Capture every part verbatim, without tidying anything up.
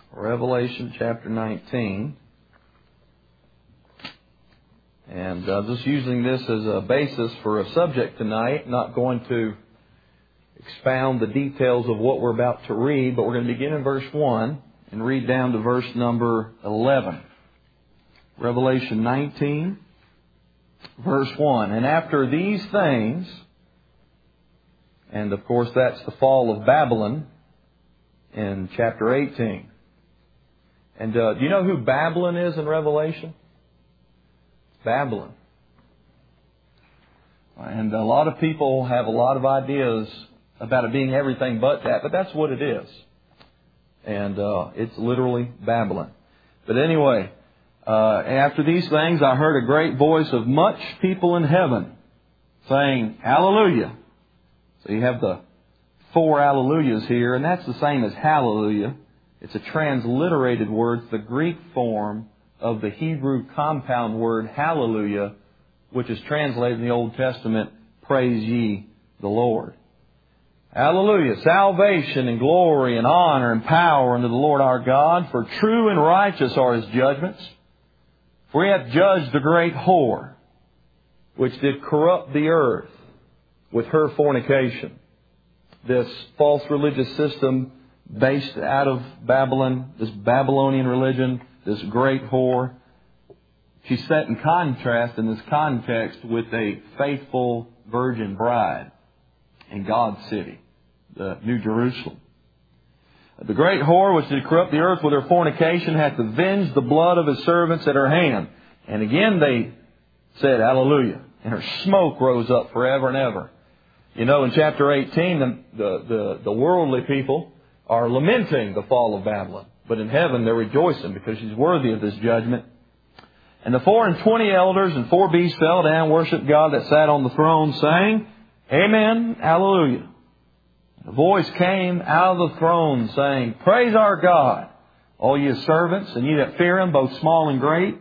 Revelation chapter nineteen. And uh, just using this as a basis for a subject tonight, not going to expound the details of what we're about to read, but we're going to begin in verse one and read down to verse number eleven. Revelation nineteen, verse one. And after these things, and of course that's the fall of Babylon in chapter eighteen. And uh, do you know who Babylon is in Revelation? Babylon. And a lot of people have a lot of ideas about it being everything but that, but that's what it is. And uh, it's literally Babylon. But anyway, uh, after these things I heard a great voice of much people in heaven saying, Hallelujah. So you have the four hallelujahs here, and that's the same as hallelujah. It's a transliterated word, it's the Greek form of the Hebrew compound word hallelujah, which is translated in the Old Testament, praise ye the Lord. Hallelujah. Salvation and glory and honor and power unto the Lord our God, for true and righteous are His judgments. For He hath judged the great whore, which did corrupt the earth with her fornication. This false religious system based out of Babylon, this Babylonian religion, this great whore, she's set in contrast in this context with a faithful virgin bride in God's city, the New Jerusalem. The great whore which did corrupt the earth with her fornication hath avenged the blood of His servants at her hand. And again they said, Hallelujah. And her smoke rose up forever and ever. You know, in chapter eighteen, the, the, the, the worldly people are lamenting the fall of Babylon. But in heaven they're rejoicing because she's worthy of this judgment. And the four and twenty elders and four beasts fell down and worshipped God that sat on the throne, saying, Amen, Hallelujah. And a voice came out of the throne, saying, Praise our God, all ye His servants, and ye that fear Him, both small and great.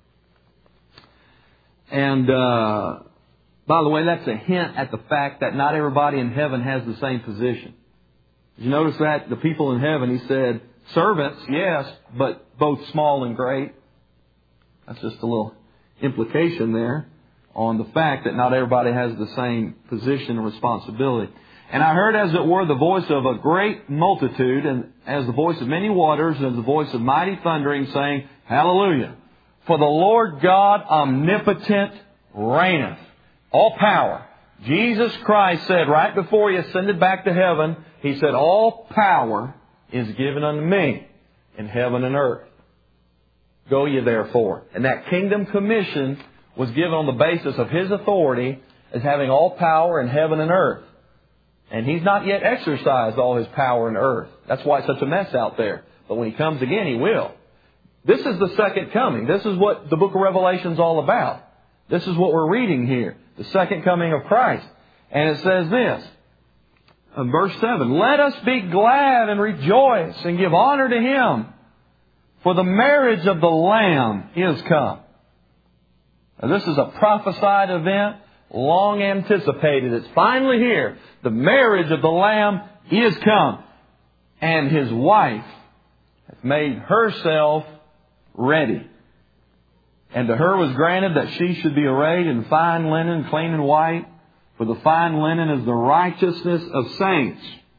And uh, by the way, that's a hint at the fact that not everybody in heaven has the same position. Did you notice that? The people in heaven, He said, servants, yes, but both small and great. That's just a little implication there on the fact that not everybody has the same position and responsibility. And I heard, as it were, the voice of a great multitude, and as the voice of many waters, and as the voice of mighty thundering, saying, Hallelujah. For the Lord God omnipotent reigneth. All power. Jesus Christ said right before He ascended back to heaven, He said, all power is given unto me in heaven and earth. Go ye therefore. And that kingdom commission was given on the basis of His authority as having all power in heaven and earth. And He's not yet exercised all His power in earth. That's why it's such a mess out there. But when He comes again, He will. This is the second coming. This is what the book of Revelation is all about. This is what we're reading here. The second coming of Christ. And it says this, in verse seven, Let us be glad and rejoice and give honor to Him, for the marriage of the Lamb is come. Now, this is a prophesied event, long anticipated. It's finally here. The marriage of the Lamb is come. And His wife hath made herself ready. And to her was granted that she should be arrayed in fine linen, clean and white. For the fine linen is the righteousness of saints.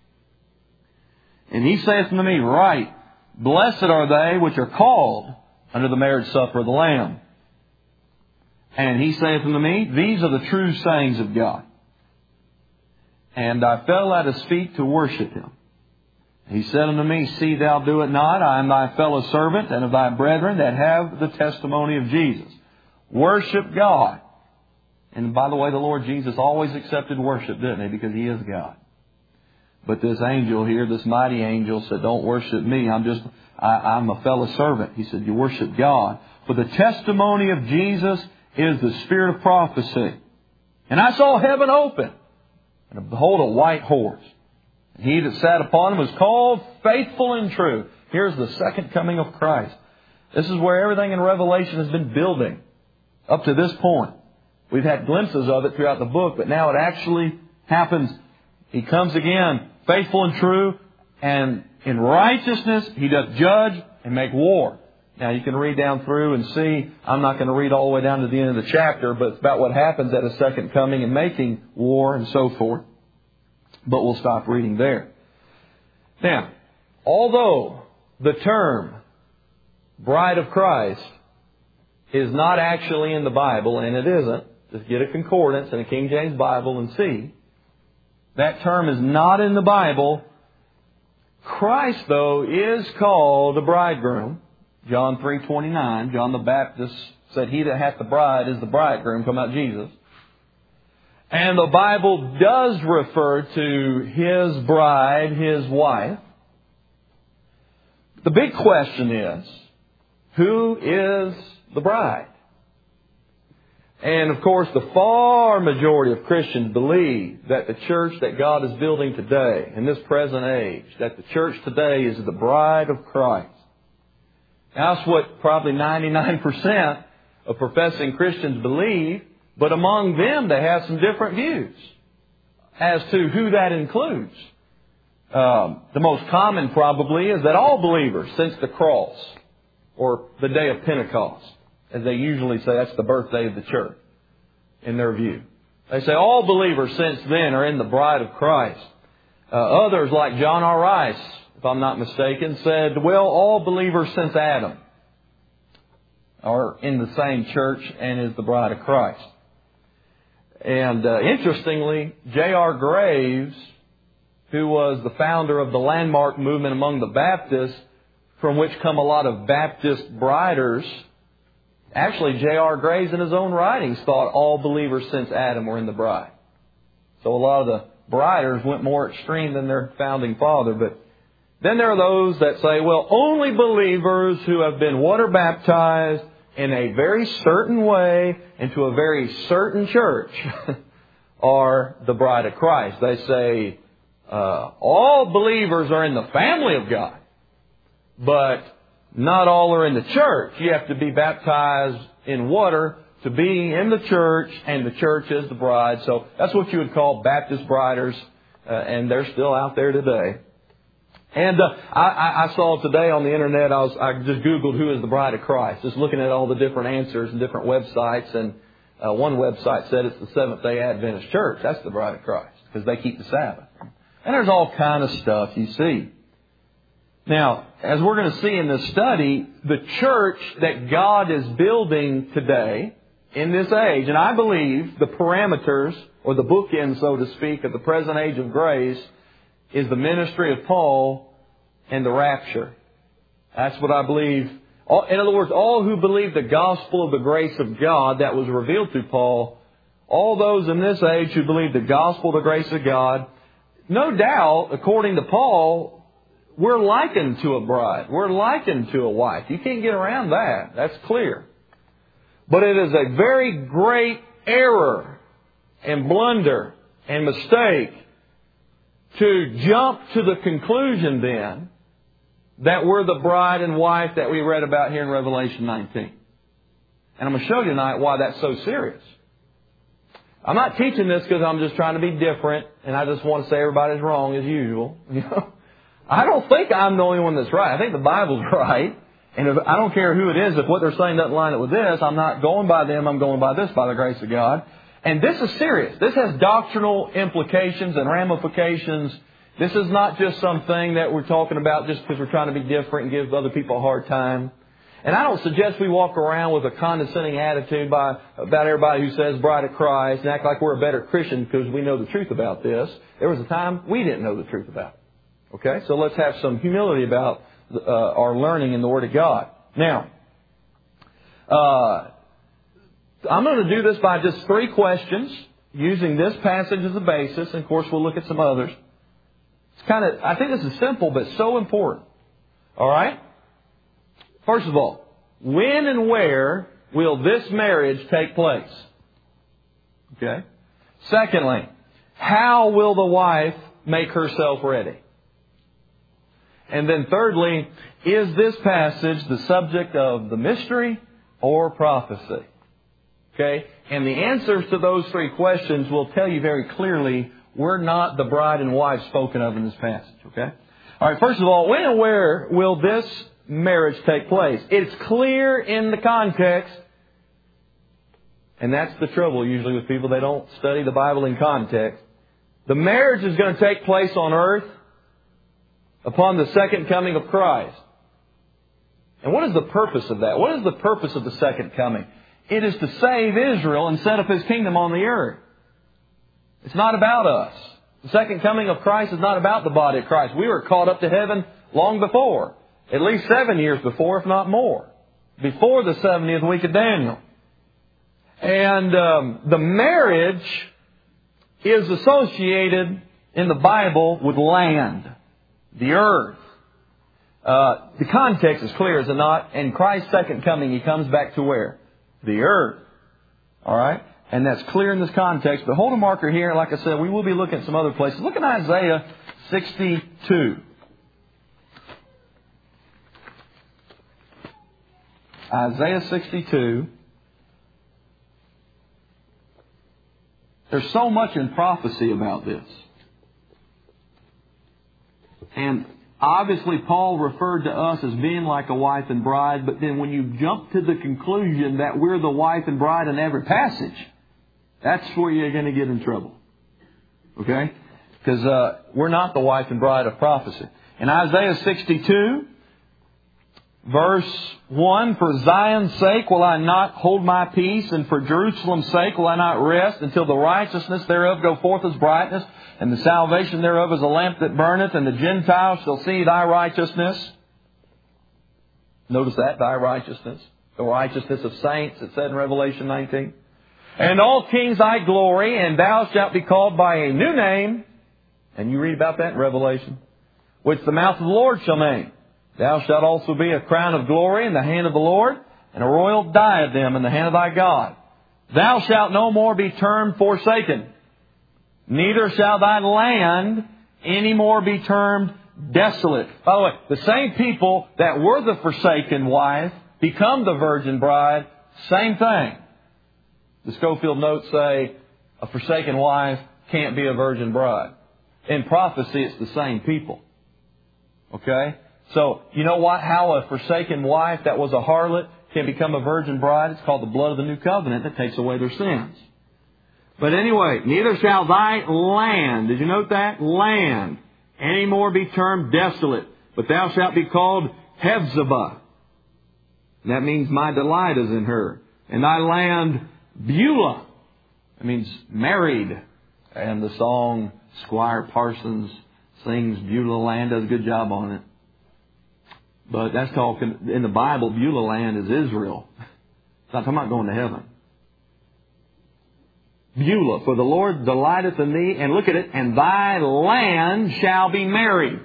And He saith unto me, Right, blessed are they which are called unto the marriage supper of the Lamb. And He saith unto me, These are the true sayings of God. And I fell at His feet to worship Him. He said unto me, See thou do it not. I am thy fellow servant and of thy brethren that have the testimony of Jesus. Worship God. And by the way, the Lord Jesus always accepted worship, didn't He? Because He is God. But this angel here, this mighty angel, said, Don't worship me. I'm just, I, I'm a fellow servant. He said, You worship God. For the testimony of Jesus is the spirit of prophecy. And I saw heaven open, and behold, a white horse. And He that sat upon him was called Faithful and True. Here's the second coming of Christ. This is where everything in Revelation has been building up to this point. We've had glimpses of it throughout the book, but now it actually happens. He comes again, faithful and true, And in righteousness, He doth judge and make war. Now, you can read down through and see, I'm not going to read all the way down to the end of the chapter, but it's about what happens at His second coming and making war and so forth. But we'll stop reading there. Now, although the term bride of Christ is not actually in the Bible, and it isn't, just get a concordance in a King James Bible and see, that term is not in the Bible. Christ, though, is called a bridegroom. John three twenty-nine, John the Baptist said, He that hath the bride is the bridegroom, talking about Jesus. And the Bible does refer to His bride, His wife. The big question is, who is the bride? And of course, the far majority of Christians believe that the church that God is building today, in this present age, that the church today is the bride of Christ. That's what probably ninety-nine percent of professing Christians believe, but among them they have some different views as to who that includes. Um, the most common probably is that all believers since the cross, or the day of Pentecost, as they usually say, that's the birthday of the church in their view. They say all believers since then are in the bride of Christ. Uh, others, like John R. Rice, if I'm not mistaken, said, well, all believers since Adam are in the same church and is the bride of Christ. And uh, interestingly, J R Graves, who was the founder of the landmark movement among the Baptists, from which come a lot of Baptist briders, actually J R Graves in his own writings thought all believers since Adam were in the bride. So a lot of the briders went more extreme than their founding father. But then there are those that say, well, only believers who have been water baptized in a very certain way into a very certain church are the bride of Christ. They say uh, all believers are in the family of God, but not all are in the church. You have to be baptized in water to be in the church, and the church is the bride. So that's what you would call Baptist briders, uh, and they're still out there today. And uh, I, I saw today on the internet, I, was, I just Googled who is the bride of Christ, just looking at all the different answers and different websites. And uh, one website said it's the Seventh-day Adventist Church. That's the bride of Christ, because they keep the Sabbath. And there's all kind of stuff you see. Now, as we're going to see in this study, the church that God is building today in this age, and I believe the parameters, or the bookends, so to speak, of the present age of grace, is the ministry of Paul and the rapture. That's what I believe. In other words, all who believe the gospel of the grace of God that was revealed through Paul, all those in this age who believe the gospel of the grace of God, no doubt, according to Paul, we're likened to a bride. We're likened to a wife. You can't get around that. That's clear. But it is a very great error and blunder and mistake to jump to the conclusion then that we're the bride and wife that we read about here in Revelation nineteen. And I'm going to show you tonight why that's so serious. I'm not teaching this because I'm just trying to be different and I just want to say everybody's wrong as usual. You know, I don't think I'm the only one that's right. I think the Bible's right. And if, I don't care who it is. If what they're saying doesn't line up with this, I'm not going by them. I'm going by this by the grace of God. And this is serious. This has doctrinal implications and ramifications. This is not just something that we're talking about just because we're trying to be different and give other people a hard time. And I don't suggest we walk around with a condescending attitude by about everybody who says bride of Christ and act like we're a better Christian because we know the truth about this. There was a time we didn't know the truth about it. Okay? So let's have some humility about uh, our learning in the Word of God. Now, uh, I'm going to do this by just three questions, using this passage as a basis. And of course, we'll look at some others. It's kind of, I think this is simple, but so important. All right? First of all, when and where will this marriage take place? Okay. Secondly, how will the wife make herself ready? And then thirdly, is this passage the subject of the mystery or prophecy? Okay? And the answers to those three questions will tell you very clearly we're not the bride and wife spoken of in this passage. Okay? All right, first of all, when and where will this marriage take place? It's clear in the context. And that's the trouble usually with people. They don't study the Bible in context. The marriage is going to take place on earth upon the second coming of Christ. And what is the purpose of that? What is the purpose of the second coming? It is to save Israel and set up His kingdom on the earth. It's not about us. The second coming of Christ is not about the body of Christ. We were caught up to heaven long before. At least seven years before, if not more. Before the seventieth week of Daniel. And um, the marriage is associated in the Bible with land, the earth. Uh, the context is clear, is it not? In Christ's second coming, He comes back to where? The earth. All right? And that's clear in this context. But hold a marker here. Like I said, we will be looking at some other places. Look at Isaiah sixty-two. Isaiah sixty-two. There's so much in prophecy about this. And obviously Paul referred to us as being like a wife and bride, but then when you jump to the conclusion that we're the wife and bride in every passage, that's where you're going to get in trouble. Okay? Because uh, we're not the wife and bride of prophecy. In Isaiah sixty-two, verse one, for Zion's sake will I not hold my peace, and for Jerusalem's sake will I not rest, until the righteousness thereof go forth as brightness, and the salvation thereof as a lamp that burneth, and the Gentiles shall see thy righteousness. Notice that, thy righteousness. The righteousness of saints, it said in Revelation nineteen. And all kings thy glory, and thou shalt be called by a new name. And you read about that in Revelation. Which the mouth of the Lord shall name. Thou shalt also be a crown of glory in the hand of the Lord, and a royal diadem in the hand of thy God. Thou shalt no more be termed forsaken, neither shall thy land any more be termed desolate. By the way, the same people that were the forsaken wife become the virgin bride. Same thing. The Schofield notes say a forsaken wife can't be a virgin bride. In prophecy, it's the same people. Okay? So, you know what? How a forsaken wife that was a harlot can become a virgin bride? It's called the blood of the new covenant that takes away their sins. But anyway, neither shall thy land, did you note that? Land, any more be termed desolate, but thou shalt be called Hephzibah. That means my delight is in her. And thy land, Beulah. That means married. And the song Squire Parsons sings Beulah land, does a good job on it. But that's called, in the Bible, Beulah land is Israel. It's not talking about going to heaven. Beulah, for the Lord delighteth in thee, and look at it, and thy land shall be married.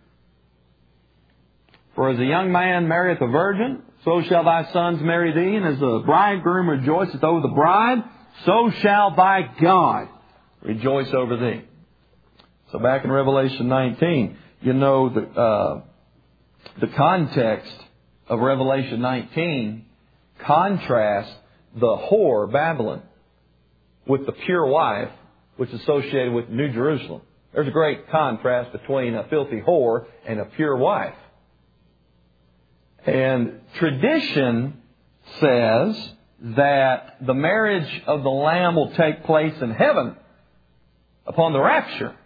For as a young man marrieth a virgin, so shall thy sons marry thee, and as the bridegroom rejoiceth over the bride, so shall thy God rejoice over thee. So back in Revelation nineteen, you know the uh, the context of Revelation nineteen contrasts the whore, Babylon, with the pure wife, which is associated with New Jerusalem. There's a great contrast between a filthy whore and a pure wife. And tradition says that the marriage of the Lamb will take place in heaven upon the rapture.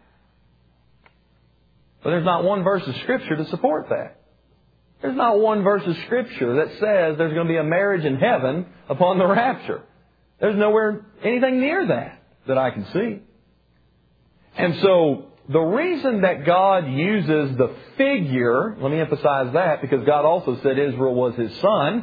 But there's not one verse of Scripture to support that. There's not one verse of Scripture that says there's going to be a marriage in heaven upon the rapture. There's nowhere anything near that that I can see. And so the reason that God uses the figure, let me emphasize that, because God also said Israel was His son.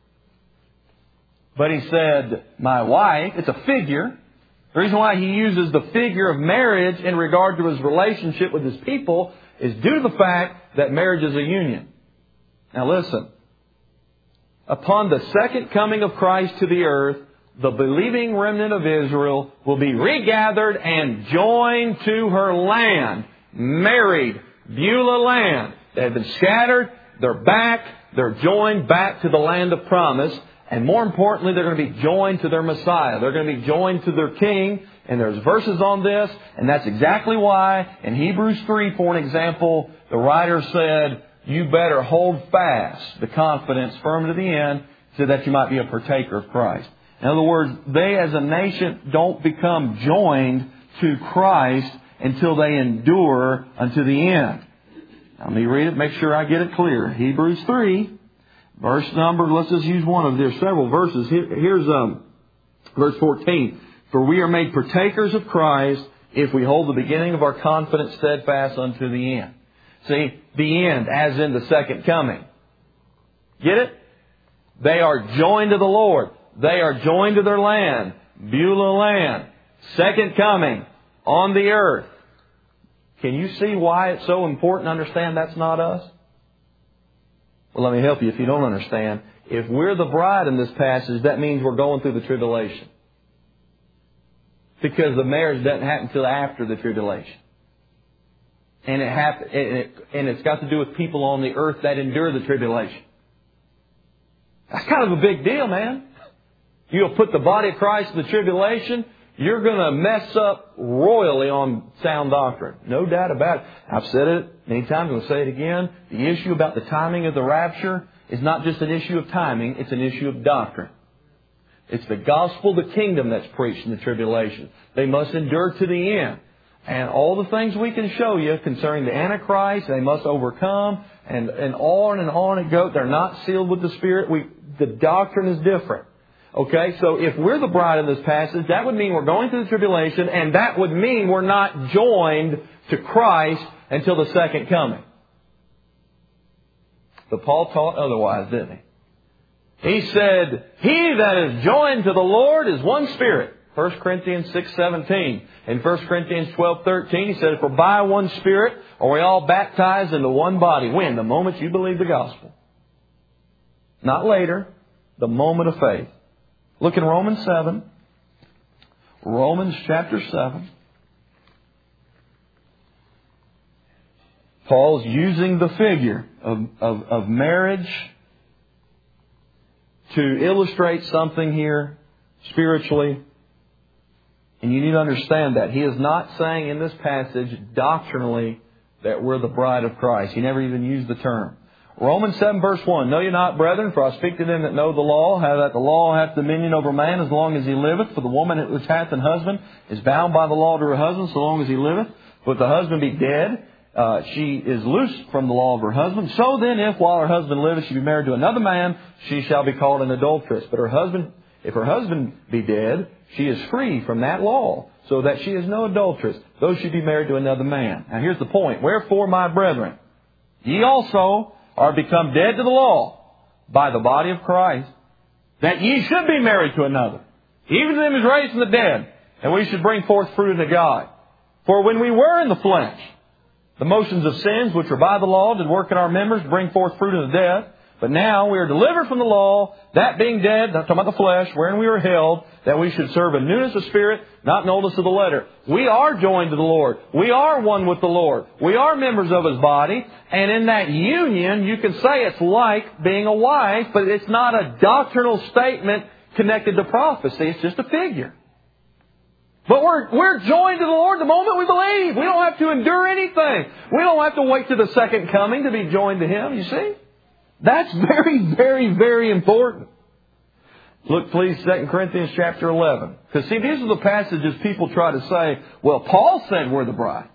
But He said, my wife, it's a figure. The reason why He uses the figure of marriage in regard to His relationship with His people is due to the fact that marriage is a union. Now listen. Upon the second coming of Christ to the earth, the believing remnant of Israel will be regathered and joined to her land. Married. Beulah land. They have been scattered. They're back. They're joined back to the land of promise. And more importantly, they're going to be joined to their Messiah. They're going to be joined to their King. And there's verses on this, and that's exactly why in Hebrews three, for an example, the writer said, you better hold fast the confidence firm to the end so that you might be a partaker of Christ. In other words, they as a nation don't become joined to Christ until they endure unto the end. Now, let me read it, make sure I get it clear. Hebrews three, verse number, let's just use one of, there's several verses. Here, here's um, verse fourteen. For we are made partakers of Christ if we hold the beginning of our confidence steadfast unto the end. See, the end, as in the second coming. Get it? They are joined to the Lord. They are joined to their land, Beulah land, second coming on the earth. Can you see why it's so important to understand that's not us? Well, let me help you if you don't understand. If we're the bride in this passage, that means we're going through the tribulation. Because the marriage doesn't happen until after the tribulation. And it happen, and, it, and it's got to do with people on the earth that endure the tribulation. That's kind of a big deal, man. You'll put the body of Christ in the tribulation, you're going to mess up royally on sound doctrine. No doubt about it. I've said it many times, I'm going to say it again. The issue about the timing of the rapture is not just an issue of timing, it's an issue of doctrine. It's the gospel of the kingdom that's preached in the tribulation. They must endure to the end. And all the things we can show you concerning the Antichrist, they must overcome, and, and on and on it goes. They're not sealed with the Spirit. We, the doctrine is different. Okay, so if we're the bride in this passage, that would mean we're going through the tribulation, and that would mean we're not joined to Christ until the second coming. But Paul taught otherwise, didn't he? He said, he that is joined to the Lord is one spirit. First Corinthians six seventeen. In First Corinthians twelve thirteen, he said, for by one Spirit are we all baptized into one body. When? The moment you believe the gospel. Not later. The moment of faith. Look in Romans seven. Romans chapter seven. Paul's using the figure of, of, of marriage to illustrate something here spiritually. And you need to understand that. He is not saying in this passage doctrinally that we're the bride of Christ. He never even used the term. Romans seven verse one. Know ye not, brethren, for I speak to them that know the law, how that the law hath dominion over man as long as he liveth. For the woman which hath an husband is bound by the law to her husband so long as he liveth. But if the husband be dead, uh, she is loosed from the law of her husband. So then, if while her husband liveth she be married to another man, she shall be called an adulteress. But her husband, if her husband be dead, she is free from that law, so that she is no adulteress, though she be married to another man. Now here's the point. Wherefore, my brethren, ye also are become dead to the law by the body of Christ, that ye should be married to another, even to them is raised from the dead, and we should bring forth fruit unto God. For when we were in the flesh, the motions of sins which were by the law did work in our members to bring forth fruit unto death. But now we are delivered from the law, that being dead, not talking about the flesh, wherein we were held, that we should serve in newness of spirit, not in oldness of the letter. We are joined to the Lord. We are one with the Lord. We are members of His body. And in that union, you can say it's like being a wife, but it's not a doctrinal statement connected to prophecy. It's just a figure. But we're, we're joined to the Lord the moment we believe. We don't have to endure anything. We don't have to wait to the second coming to be joined to Him, you see? That's very, very, very important. Look, please, Second Corinthians chapter eleven. Because, see, these are the passages people try to say, well, Paul said we're the bride.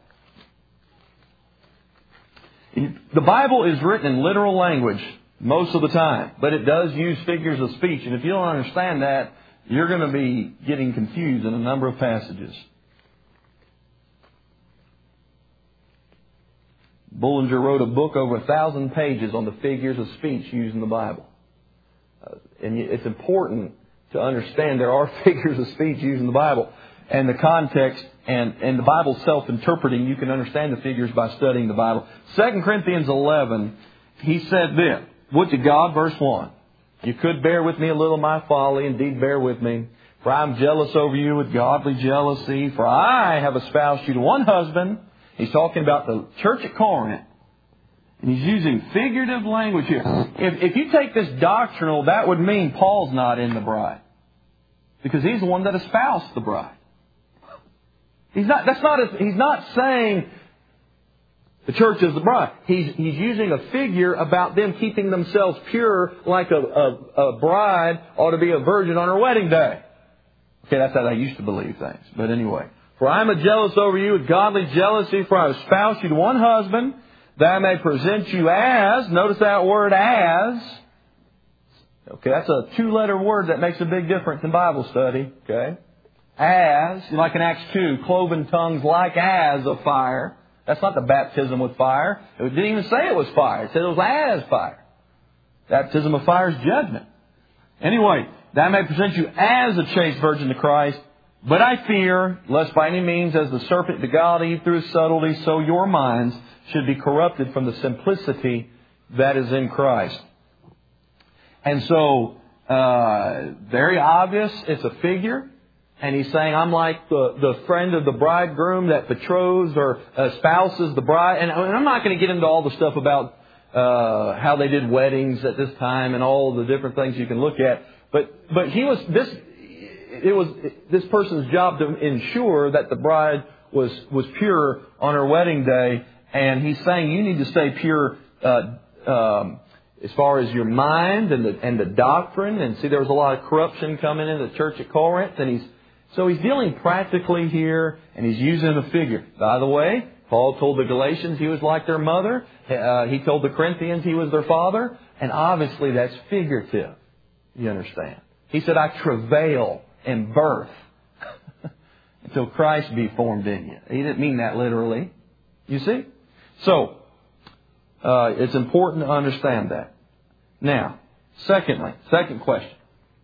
The Bible is written in literal language most of the time, but it does use figures of speech. And if you don't understand that, you're going to be getting confused in a number of passages. Bullinger wrote a book over a thousand pages on the figures of speech used in the Bible. Uh, and it's important to understand there are figures of speech used in the Bible. And the context and, and the Bible's self-interpreting. You can understand the figures by studying the Bible. Second Corinthians eleven, he said this. Would to God, verse one. You could bear with me a little my folly. Indeed, bear with me. For I am jealous over you with godly jealousy. For I have espoused you to one husband. He's talking about the church at Corinth. And he's using figurative language here. If, if you take this doctrinal, that would mean Paul's not in the bride. Because he's the one that espoused the bride. He's not, that's not, a, he's not saying the church is the bride. He's, he's using a figure about them keeping themselves pure like a, a, a bride ought to be a virgin on her wedding day. Okay, that's how they used to believe things. But anyway. For I am a jealous over you with godly jealousy, for I have espoused you to one husband, that I may present you as, notice that word as. Okay, that's a two-letter word that makes a big difference in Bible study. Okay. As, like in Acts two, cloven tongues like as of fire. That's not the baptism with fire. It didn't even say it was fire. It said it was as fire. Baptism of fire is judgment. Anyway, that I may present you as a chaste virgin to Christ. But I fear, lest by any means, as the serpent beguiled Eve through his subtlety, so your minds should be corrupted from the simplicity that is in Christ. And so, uh, very obvious, it's a figure. And he's saying, I'm like the, the friend of the bridegroom that betroths or espouses the bride. And I'm not going to get into all the stuff about uh, how they did weddings at this time and all the different things you can look at. But but he was this. It was this person's job to ensure that the bride was was pure on her wedding day. And he's saying you need to stay pure uh, um, as far as your mind and the and the doctrine. And see, there was a lot of corruption coming in the church at Corinth, and he's. So he's dealing practically here, and he's using a figure. By the way, Paul told the Galatians he was like their mother. Uh, he told the Corinthians he was their father. And obviously that's figurative. You understand? He said, I travail in birth until Christ be formed in you. He didn't mean that literally. You see? So, uh, it's important to understand that. Now, secondly, second question.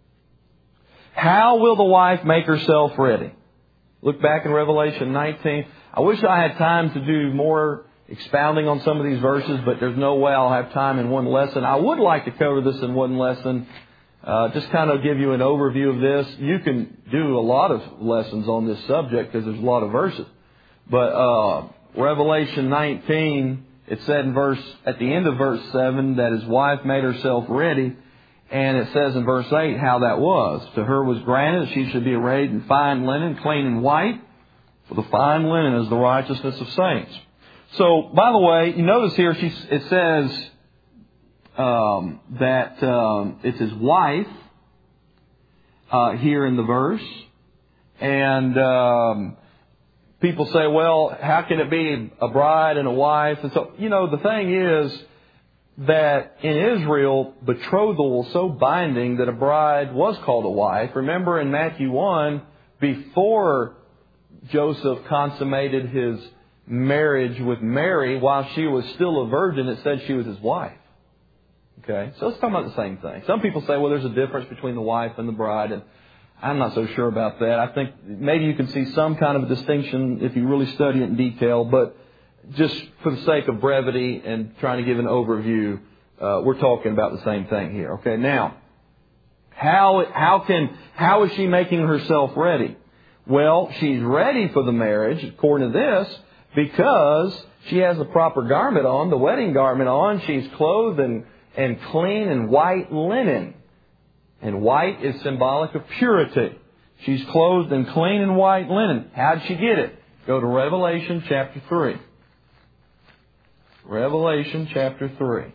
How will the wife make herself ready? Look back in Revelation nineteen. I wish I had time to do more expounding on some of these verses, but there's no way I'll have time in one lesson. I would like to cover this in one lesson. Uh, just kind of give you an overview of this. You can do a lot of lessons on this subject because there's a lot of verses. But uh, Revelation nineteen, it said in verse at the end of verse seven that his wife made herself ready. And it says in verse eight how that was. To her was granted that she should be arrayed in fine linen, clean and white. For the fine linen is the righteousness of saints. So, by the way, you notice here she, it says um, that um, it's his wife uh, here in the verse. And um, people say, well, how can it be a bride and a wife? And so, you know, the thing is that in Israel, betrothal was so binding that a bride was called a wife. Remember in Matthew one, before Joseph consummated his marriage with Mary, while she was still a virgin, it said she was his wife. Okay, so it's talking about the same thing. Some people say, well, there's a difference between the wife and the bride, and I'm not so sure about that. I think maybe you can see some kind of a distinction if you really study it in detail, but just for the sake of brevity and trying to give an overview, uh, we're talking about the same thing here. Okay, now, how how can how is she making herself ready? Well, she's ready for the marriage, according to this, because she has the proper garment on, the wedding garment on. She's clothed in, in clean and white linen. And white is symbolic of purity. She's clothed in clean and white linen. How'd she get it? Go to Revelation chapter three. Revelation chapter three.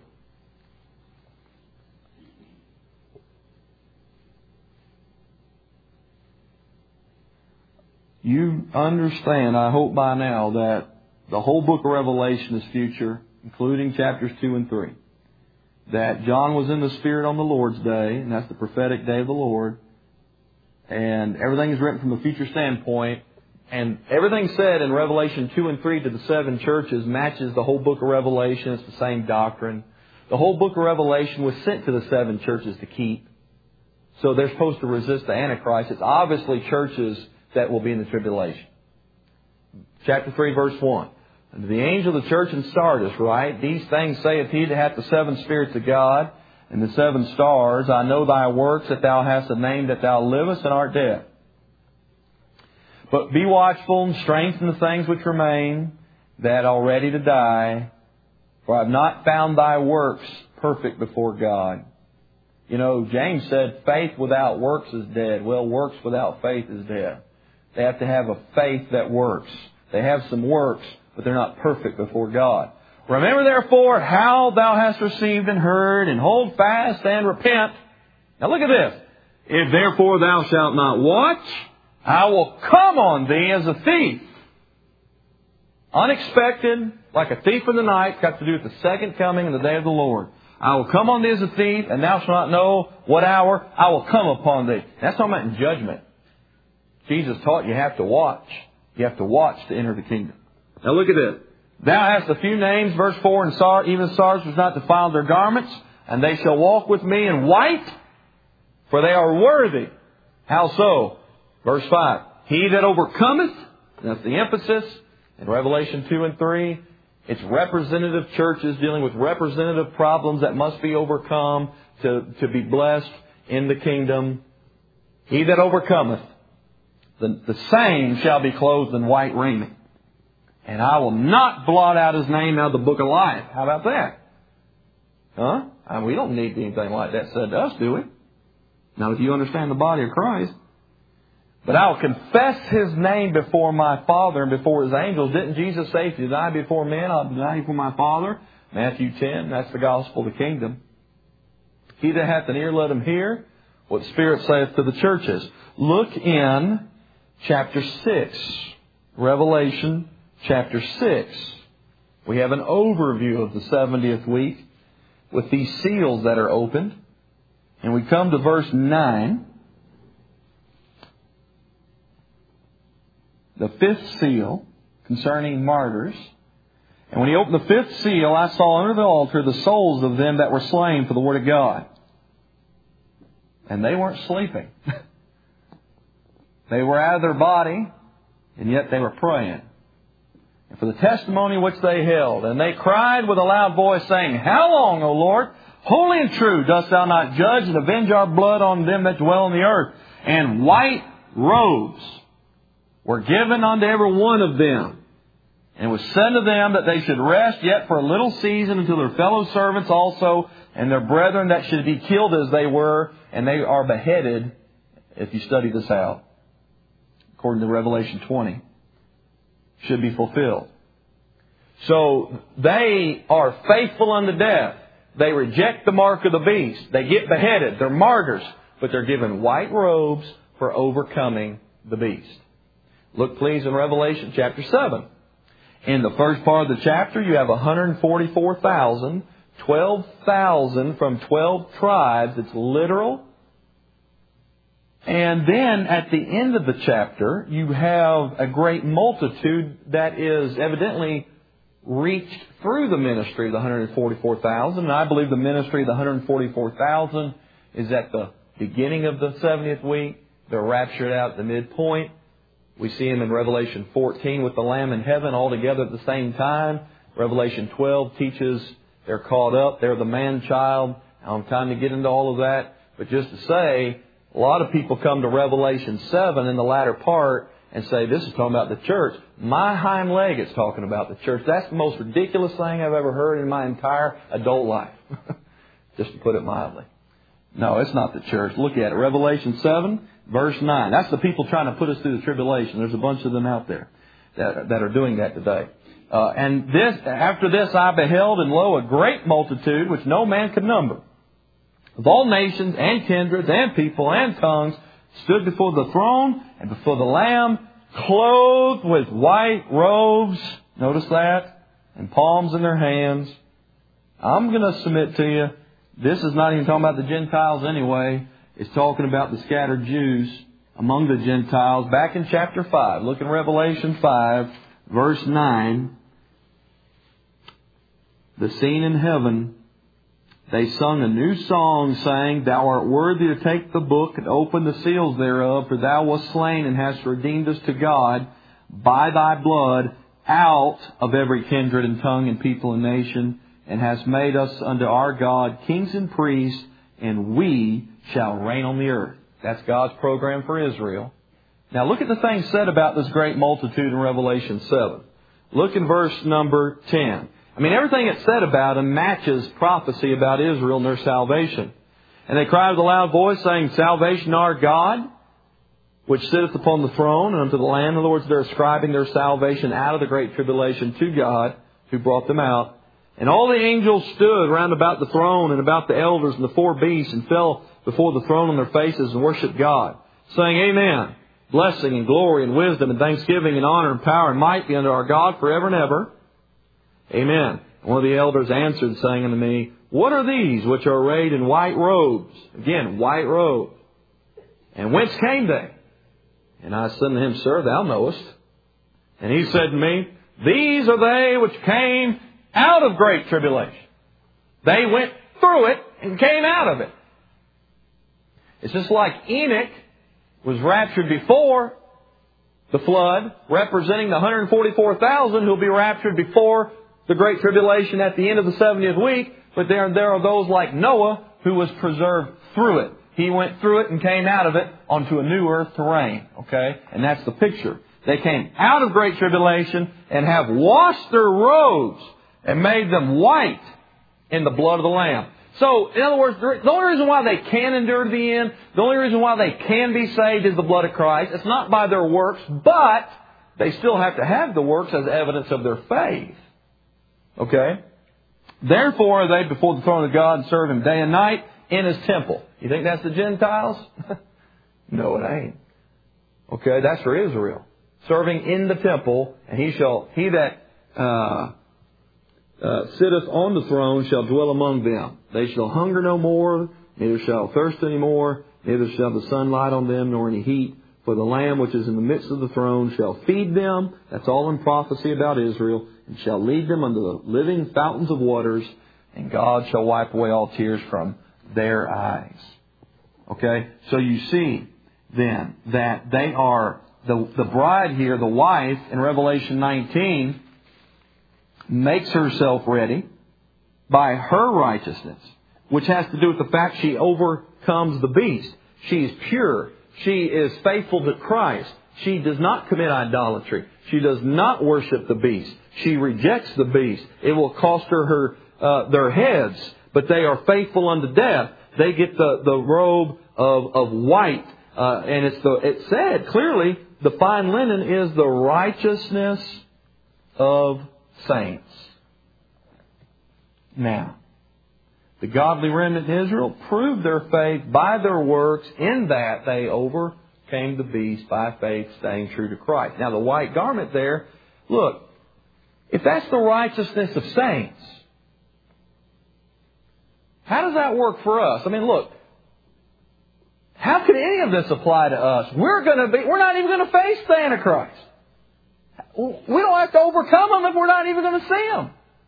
You understand, I hope by now, that the whole book of Revelation is future, including chapters two and three. That John was in the Spirit on the Lord's day, and that's the prophetic day of the Lord. And everything is written from a future standpoint. And everything said in Revelation two and three to the seven churches matches the whole book of Revelation. It's the same doctrine. The whole book of Revelation was sent to the seven churches to keep. So they're supposed to resist the Antichrist. It's obviously churches that will be in the tribulation. Chapter three, verse one. And the angel of the church in Sardis write, These things saith he that hath the seven spirits of God and the seven stars. I know thy works, that thou hast a name, that thou livest and art dead. But be watchful and strengthen the things which remain, that are ready to die. For I have not found thy works perfect before God. You know, James said, faith without works is dead. Well, works without faith is dead. They have to have a faith that works. They have some works, but they're not perfect before God. Remember therefore how thou hast received and heard, and hold fast and repent. Now look at this. If therefore thou shalt not watch, I will come on thee as a thief. Unexpected, like a thief in the night, got to do with the second coming and the day of the Lord. I will come on thee as a thief, and thou shalt not know what hour I will come upon thee. That's talking about in judgment. Jesus taught you have to watch. You have to watch to enter the kingdom. Now look at this. Thou hast a few names, verse four, and Sar, even Sardis was not defiled their garments, and they shall walk with me in white, for they are worthy. How so? Verse five. He that overcometh, that's the emphasis, in Revelation two and three, it's representative churches dealing with representative problems that must be overcome to, to be blessed in the kingdom. He that overcometh, the, the same shall be clothed in white raiment. And I will not blot out his name out of the book of life. How about that? Huh? I mean, we don't need anything like that said to us, do we? Now, if you understand the body of Christ. But I will confess his name before my Father and before his angels. Didn't Jesus say, if you deny before men, I'll deny before my Father? Matthew ten, that's the gospel of the kingdom. He that hath an ear, let him hear what the Spirit saith to the churches. Look in chapter six. Revelation chapter six. We have an overview of the seventieth week with these seals that are opened. And we come to verse nine. The fifth seal concerning martyrs. And when he opened the fifth seal, I saw under the altar the souls of them that were slain for the word of God. And they weren't sleeping. They were out of their body, and yet they were praying. And for the testimony which they held. And they cried with a loud voice, saying, How long, O Lord, holy and true, dost thou not judge and avenge our blood on them that dwell on the earth? And white robes were given unto every one of them. And it was said to them that they should rest yet for a little season until their fellow servants also and their brethren that should be killed as they were, and they are beheaded, if you study this out, according to Revelation twenty, should be fulfilled. So they are faithful unto death. They reject the mark of the beast. They get beheaded. They're martyrs. But they're given white robes for overcoming the beast. Look, please, in Revelation chapter seven. In the first part of the chapter, you have one hundred forty-four thousand, twelve thousand from twelve tribes. It's literal. And then at the end of the chapter, you have a great multitude that is evidently reached through the ministry of the one hundred forty-four thousand. And I believe the ministry of the one hundred forty-four thousand is at the beginning of the seventieth week. They're raptured out at the midpoint. We see them in Revelation fourteen with the Lamb in heaven all together at the same time. Revelation twelve teaches they're caught up. They're the man-child. I don't have time to get into all of that. But just to say, a lot of people come to Revelation seven in the latter part and say, this is talking about the church. My hind leg is talking about the church. That's the most ridiculous thing I've ever heard in my entire adult life. Just to put it mildly. No, it's not the church. Look at it. Revelation seven, verse nine. That's the people trying to put us through the tribulation. There's a bunch of them out there that, that are doing that today. Uh, and this, after this I beheld, and lo, a great multitude, which no man could number, of all nations and kindreds and people and tongues, stood before the throne and before the Lamb, clothed with white robes. Notice that. And palms in their hands. I'm going to submit to you, this is not even talking about the Gentiles anyway. It's talking about the scattered Jews among the Gentiles. Back in chapter five. Look in Revelation five, verse nine. The scene in heaven. They sung a new song, saying, Thou art worthy to take the book and open the seals thereof, for thou wast slain and hast redeemed us to God by thy blood out of every kindred and tongue and people and nation, and hast made us unto our God kings and priests, and we shall reign on the earth. That's God's program for Israel. Now look at the things said about this great multitude in Revelation seven. Look in verse number ten. I mean, everything it's said about them matches prophecy about Israel and their salvation. And they cried with a loud voice, saying, Salvation our God, which sitteth upon the throne, and unto the Lamb. In other words, they're ascribing their salvation out of the great tribulation to God, who brought them out. And all the angels stood round about the throne and about the elders and the four beasts, and fell before the throne on their faces and worshipped God, saying, Amen. Blessing and glory and wisdom and thanksgiving and honor and power and might be unto our God forever and ever. Amen. One of the elders answered, saying unto me, What are these which are arrayed in white robes? Again, white robes. And whence came they? And I said unto him, Sir, thou knowest. And he said to me, These are they which came out of great tribulation. They went through it and came out of it. It's just like Enoch was raptured before the flood, representing the one hundred forty-four thousand who will be raptured before the great tribulation at the end of the seventieth week. But there, there are those like Noah who was preserved through it. He went through it and came out of it onto a new earth to reign. Okay? And that's the picture. They came out of great tribulation and have washed their robes and made them white in the blood of the Lamb. So, in other words, the only reason why they can endure to the end, the only reason why they can be saved is the blood of Christ. It's not by their works, but they still have to have the works as evidence of their faith. Okay? Therefore are they before the throne of God and serve Him day and night in His temple. You think that's the Gentiles? No, it ain't. Okay, that's for Israel. Serving in the temple, and he shall, he that uh, uh, sitteth on the throne shall dwell among them. They shall hunger no more, neither shall thirst any more, neither shall the sun light on them, nor any heat. For the Lamb which is in the midst of the throne shall feed them. That's all in prophecy about Israel. And shall lead them unto the living fountains of waters. And God shall wipe away all tears from their eyes. Okay? So you see then that they are, the, the bride here, the wife in Revelation nineteen, makes herself ready by her righteousness, which has to do with the fact she overcomes the beast. She is pure. She is faithful to Christ. She does not commit idolatry. She does not worship the beast. She rejects the beast. It will cost her, her uh, their heads, but they are faithful unto death. They get the, the robe of, of white. Uh, and it's the, it said clearly, the fine linen is the righteousness of saints. Now, the godly remnant in Israel proved their faith by their works in that they overcame the beast by faith, staying true to Christ. Now, the white garment there, look, if that's the righteousness of saints, how does that work for us? I mean, look, how could any of this apply to us? We're going to be, we're not even going to face the Antichrist. We don't have to overcome him if we're not even going to see him.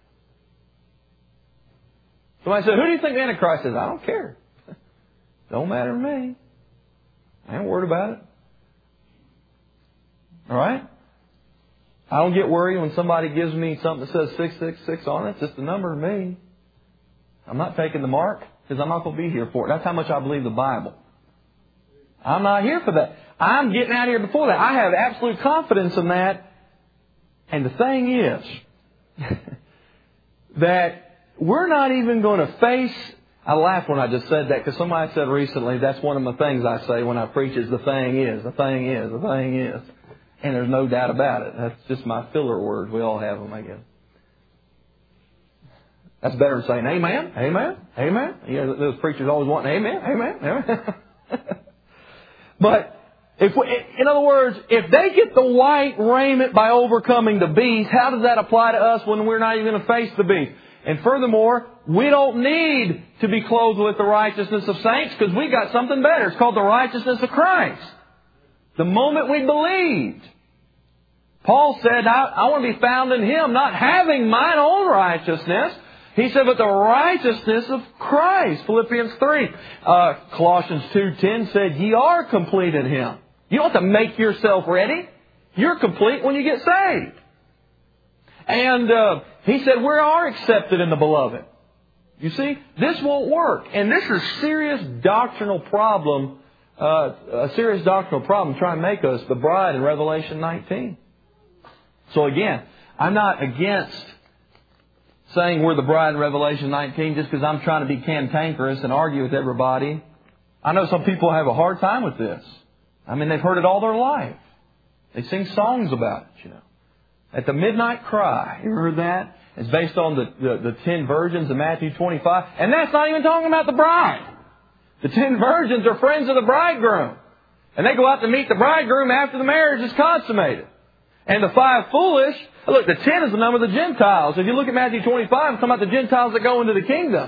Somebody said, who do you think the Antichrist is? I don't care. Don't matter to me. I ain't worried about it. All right? I don't get worried when somebody gives me something that says six six six on it. It's just a number to me. I'm not taking the mark because I'm not going to be here for it. That's how much I believe the Bible. I'm not here for that. I'm getting out of here before that. I have absolute confidence in that. And the thing is that we're not even going to face... I laughed when I just said that because somebody said recently, that's one of the things I say when I preach is the thing is, the thing is, the thing is. And there's no doubt about it. That's just my filler words. We all have them, I guess. That's better than saying amen, amen, amen. You know, those preachers always want amen, amen, amen. But, if we, in other words, if they get the white raiment by overcoming the beast, how does that apply to us when we're not even going to face the beast? And furthermore, we don't need to be clothed with the righteousness of saints because we got something better. It's called the righteousness of Christ. The moment we believed. Paul said, I, I want to be found in Him, not having mine own righteousness. He said, but the righteousness of Christ. Philippians three. Uh, Colossians two ten said, ye are complete in Him. You don't have to make yourself ready. You're complete when you get saved. And uh, he said, we are accepted in the beloved. You see, this won't work. And this is a serious doctrinal problem, uh, a serious doctrinal problem trying to make us the bride in Revelation nineteen. So again, I'm not against saying we're the bride in Revelation nineteen just because I'm trying to be cantankerous and argue with everybody. I know some people have a hard time with this. I mean, they've heard it all their life. They sing songs about it, you know. At the midnight cry, you ever heard that? It's based on the, the, the ten virgins in Matthew twenty-five. And that's not even talking about the bride. The ten virgins are friends of the bridegroom. And they go out to meet the bridegroom after the marriage is consummated. And the five foolish, look, the ten is the number of the Gentiles. If you look at Matthew twenty-five, it's talking about the Gentiles that go into the kingdom.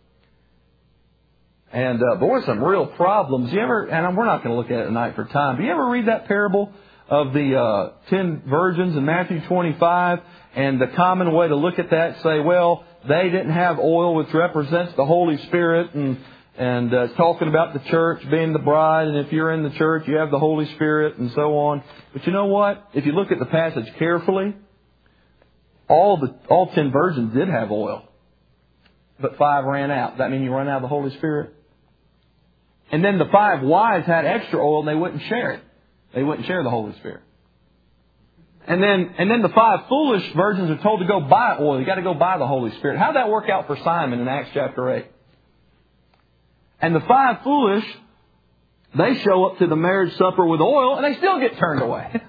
And uh, boy, some real problems. You ever, and we're not going to look at it tonight for time, but you ever read that parable of the uh, ten virgins in Matthew twenty-five? And the common way to look at that, say, well, they didn't have oil, which represents the Holy Spirit, and and uh, it's talking about the church being the bride, and if you're in the church, you have the Holy Spirit, and so on. But you know what? If you look at the passage carefully, all the all ten virgins did have oil, but five ran out. Does that mean you run out of the Holy Spirit? And then the five wise had extra oil, and they wouldn't share it. They wouldn't share the Holy Spirit. And then, and then the five foolish virgins are told to go buy oil. You got to go buy the Holy Spirit. How'd that work out for Simon in Acts chapter eight? And the five foolish, they show up to the marriage supper with oil, and they still get turned away.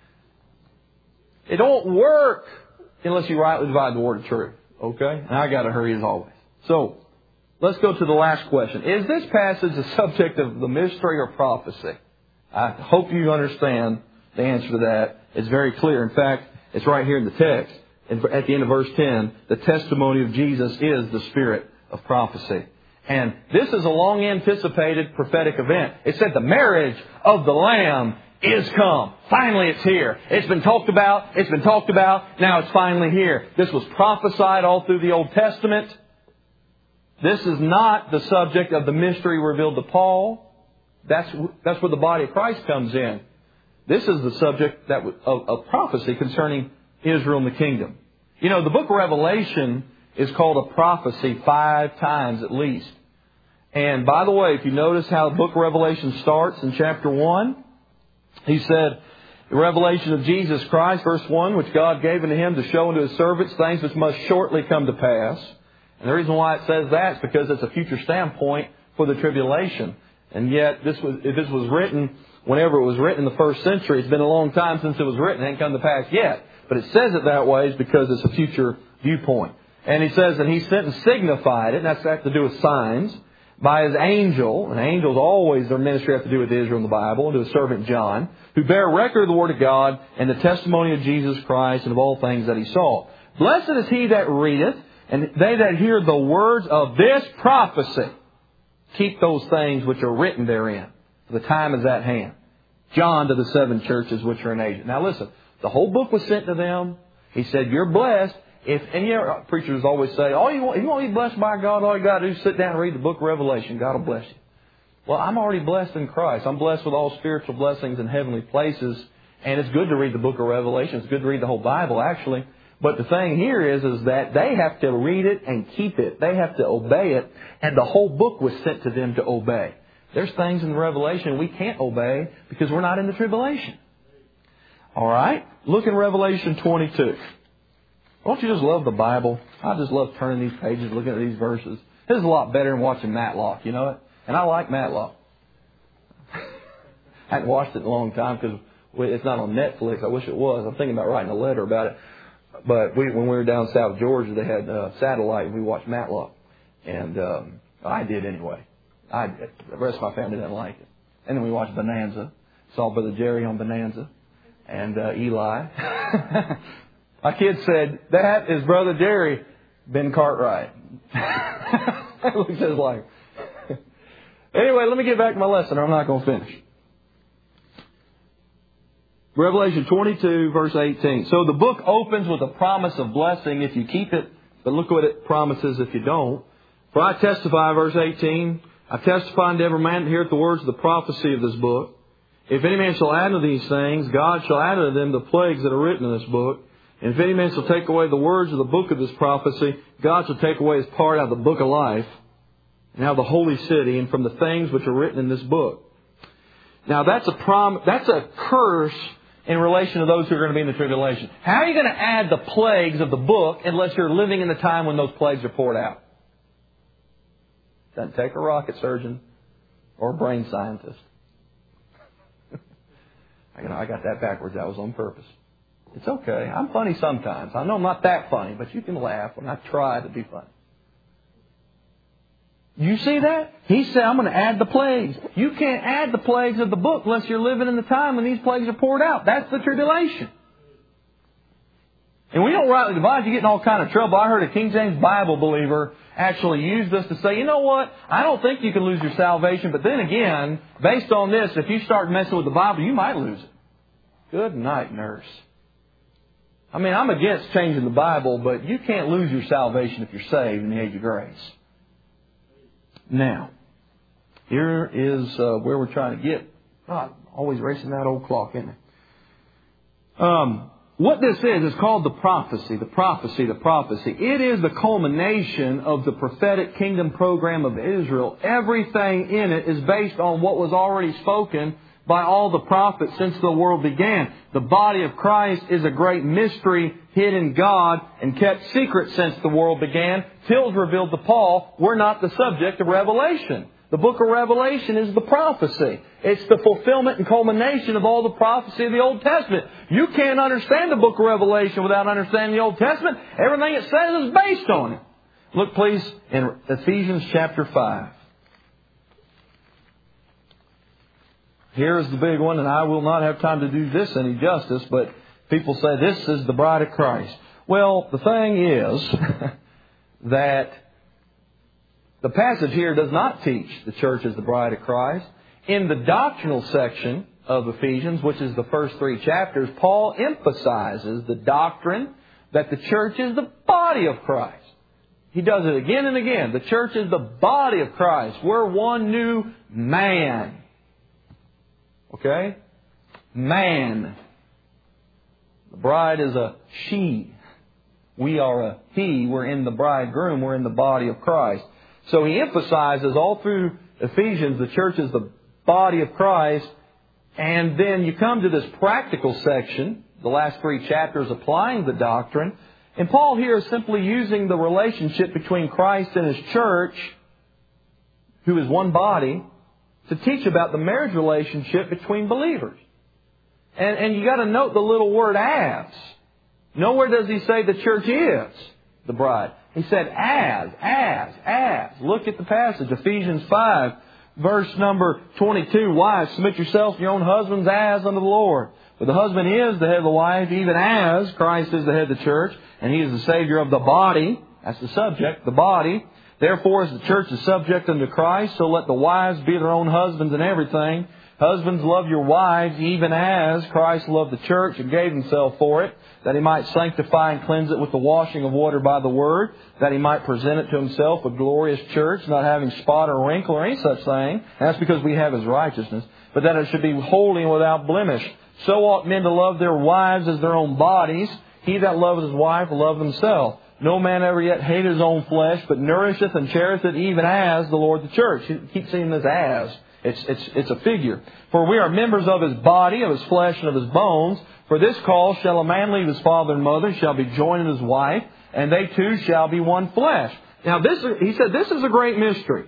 It don't work unless you rightly divide the word of truth. Okay? And I got to hurry as always. So, let's go to the last question. Is this passage a subject of the mystery or prophecy? I hope you understand the answer to that. It's very clear. In fact, it's right here in the text. At the end of verse ten, the testimony of Jesus is the spirit of prophecy. And this is a long anticipated prophetic event. It said the marriage of the Lamb is come. Finally it's here. It's been talked about. It's been talked about. Now it's finally here. This was prophesied all through the Old Testament. This is not the subject of the mystery revealed to Paul. That's, that's where the body of Christ comes in. This is the subject that of, of prophecy concerning Israel and the kingdom. You know, the book of Revelation is called a prophecy five times at least. And by the way, if you notice how the book of Revelation starts in chapter one, he said, the revelation of Jesus Christ, verse one, which God gave unto Him to show unto His servants things which must shortly come to pass. And the reason why it says that is because it's a future standpoint for the tribulation. And yet, this was, if this was written whenever it was written in the first century, it's been a long time since it was written. It ain't come to pass yet. But it says it that way is because it's a future viewpoint. And he says that He sent and signified it, and that's got to do with signs, by His angel, and angels always, their ministry have to do with Israel in the Bible, and to His servant John, who bear record of the Word of God and the testimony of Jesus Christ and of all things that He saw. Blessed is he that readeth, and they that hear the words of this prophecy. Keep those things which are written therein. The time is at hand. John to the seven churches which are in Asia. Now listen, the whole book was sent to them. He said, you're blessed. If, and you know, preachers always say, oh, you want, you want to be blessed by God, all you got to do is sit down and read the book of Revelation. God will bless you. Well, I'm already blessed in Christ. I'm blessed with all spiritual blessings in heavenly places. And it's good to read the book of Revelation. It's good to read the whole Bible, actually. But the thing here is, is that they have to read it and keep it. They have to obey it. And the whole book was sent to them to obey. There's things in Revelation we can't obey because we're not in the tribulation. All right? Look in Revelation twenty-two. Don't you just love the Bible? I just love turning these pages, looking at these verses. This is a lot better than watching Matlock, you know it? And I like Matlock. I hadn't watched it in a long time because it's not on Netflix. I wish it was. I'm thinking about writing a letter about it. But we, when we were down South Georgia, they had uh, satellite, and we watched Matlock. And um, I did anyway. I did. The rest of my family didn't like it. And then we watched Bonanza. Saw Brother Jerry on Bonanza. And uh, Eli. My kid said, that is Brother Jerry, Ben Cartwright. That looks just like him. Anyway, let me get back to my lesson or I'm not going to finish. Revelation twenty-two, verse eighteen. So the book opens with a promise of blessing if you keep it. But look what it promises if you don't. For I testify, verse eighteen, I testify unto every man that heareth the words of the prophecy of this book. If any man shall add to these things, God shall add unto them the plagues that are written in this book. And if any man shall take away the words of the book of this prophecy, God shall take away his part out of the book of life, and out of the holy city, and from the things which are written in this book. Now that's a prom- that's a curse in relation to those who are going to be in the tribulation. How are you going to add the plagues of the book unless you're living in the time when those plagues are poured out? Doesn't take a rocket surgeon or a brain scientist. I got, I got that backwards. That was on purpose. It's okay. I'm funny sometimes. I know I'm not that funny, but you can laugh when I try to be funny. You see that? He said, I'm going to add the plagues. You can't add the plagues of the book unless you're living in the time when these plagues are poured out. That's the tribulation. And we don't rightly divide. You get in all kind of trouble. I heard a King James Bible believer actually use this to say, you know what? I don't think you can lose your salvation. But then again, based on this, if you start messing with the Bible, you might lose it. Good night, nurse. I mean, I'm against changing the Bible, but you can't lose your salvation if you're saved in the age of grace. Now, here is uh, where we're trying to get. God, always racing that old clock, isn't it? Um, what this is, is called the prophecy, the prophecy, the prophecy. It is the culmination of the prophetic kingdom program of Israel. Everything in it is based on what was already spoken by all the prophets since the world began. The body of Christ is a great mystery hid in God and kept secret since the world began, till it's revealed to Paul. We're not the subject of Revelation. The book of Revelation is the prophecy. It's the fulfillment and culmination of all the prophecy of the Old Testament. You can't understand the book of Revelation without understanding the Old Testament. Everything it says is based on it. Look, please, in Ephesians chapter five. Here's the big one, and I will not have time to do this any justice, but people say this is the bride of Christ. Well, the thing is that the passage here does not teach the church is the bride of Christ. In the doctrinal section of Ephesians, which is the first three chapters, Paul emphasizes the doctrine that the church is the body of Christ. He does it again and again. The church is the body of Christ. We're one new man. Okay? Man. The bride is a she. We are a he. We're in the bridegroom. We're in the body of Christ. So he emphasizes all through Ephesians, the church is the body of Christ. And then you come to this practical section, the last three chapters applying the doctrine. And Paul here is simply using the relationship between Christ and His church, who is one body, to teach about the marriage relationship between believers. And, and you got to note the little word as. Nowhere does he say the church is the bride. He said as, as, as. Look at the passage, Ephesians five, verse number twenty-two. Wives, submit yourselves to your own husbands as unto the Lord. For the husband is the head of the wife, even as Christ is the head of the church, and He is the Savior of the body. That's the subject, the body. Therefore, as the church is subject unto Christ, so let the wives be their own husbands in everything. Husbands, love your wives, even as Christ loved the church and gave Himself for it, that He might sanctify and cleanse it with the washing of water by the Word, that He might present it to Himself a glorious church, not having spot or wrinkle or any such thing. And that's because we have His righteousness. But that it should be holy and without blemish. So ought men to love their wives as their own bodies. He that loveth his wife loveth himself. No man ever yet hated his own flesh, but nourisheth and cherisheth it, even as the Lord the church. He keeps saying this as. It's, it's, it's a figure. For we are members of His body, of His flesh, and of His bones. For this cause shall a man leave his father and mother, shall be joined to his wife, and they two shall be one flesh. Now this, he said, this is a great mystery.